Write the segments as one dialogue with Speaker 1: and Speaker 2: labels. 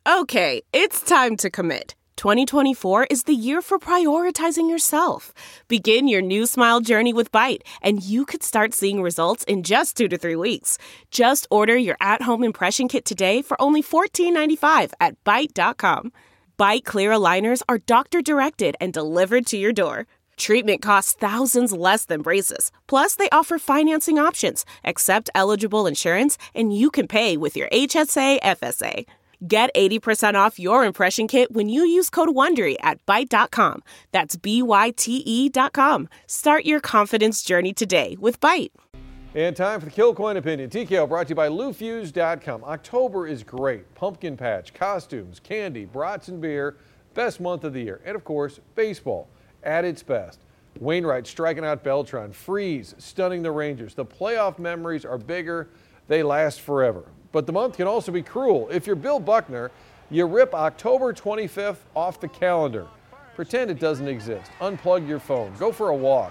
Speaker 1: Okay, it's time to commit. 2024 is the year for prioritizing yourself. Begin your new smile journey with Byte, and you could start seeing results in just 2 to 3 weeks. Just order your at-home impression kit today for only $14.95 at Byte.com. Byte Clear aligners are doctor-directed and delivered to your door. Treatment costs thousands less than braces. Plus, they offer financing options, accept eligible insurance, and you can pay with your HSA FSA. Get 80% off your impression kit when you use code WONDERY at Byte.com. That's BYTE.com. Start your confidence journey today with Byte.
Speaker 2: And time for the Kilcoyne Opinion. TKO brought to you by LouFuse.com. October is great. Pumpkin patch, costumes, candy, brats and beer. Best month of the year. And of course, baseball at its best. Wainwright striking out Beltran. Freeze stunning the Rangers. The playoff memories are bigger. They last forever. But the month can also be cruel. If you're Bill Buckner, you rip October 25th off the calendar. Pretend it doesn't exist. Unplug your phone. Go for a walk.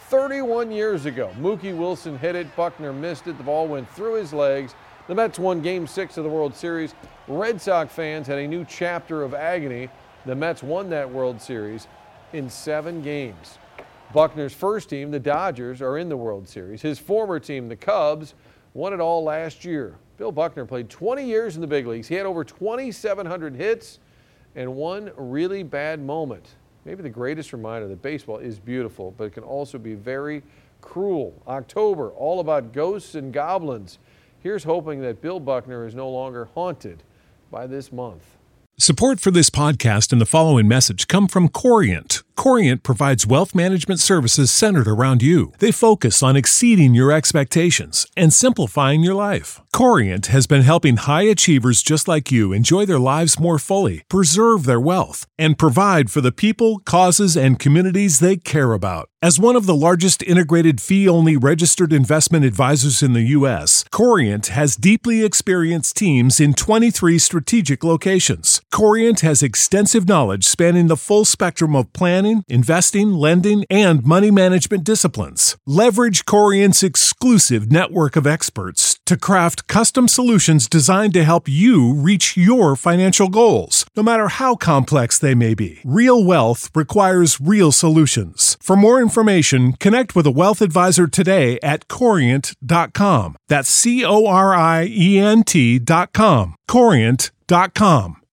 Speaker 2: 31 years ago, Mookie Wilson hit it. Buckner missed it. The ball went through his legs. The Mets won Game 6 of the World Series. Red Sox fans had a new chapter of agony. The Mets won that World Series in 7 games. Buckner's first team, the Dodgers, are in the World Series. His former team, the Cubs, won it all last year. Bill Buckner played 20 years in the big leagues. He had over 2,700 hits and one really bad moment. Maybe the greatest reminder that baseball is beautiful, but it can also be very cruel. October, all about ghosts and goblins. Here's hoping that Bill Buckner is no longer haunted by this month.
Speaker 3: Support for this podcast and the following message come from Corient. Corient provides wealth management services centered around you. They focus on exceeding your expectations and simplifying your life. Corient has been helping high achievers just like you enjoy their lives more fully, preserve their wealth, and provide for the people, causes, and communities they care about. As one of the largest integrated fee-only registered investment advisors in the U.S., Corient has deeply experienced teams in 23 strategic locations. Corient has extensive knowledge spanning the full spectrum of planning, investing, lending, and money management disciplines. Leverage Corient's exclusive network of experts to craft custom solutions designed to help you reach your financial goals, no matter how complex they may be. Real wealth requires real solutions. For more information, connect with a wealth advisor today at Corient.com. That's Corient.com. Corient.com.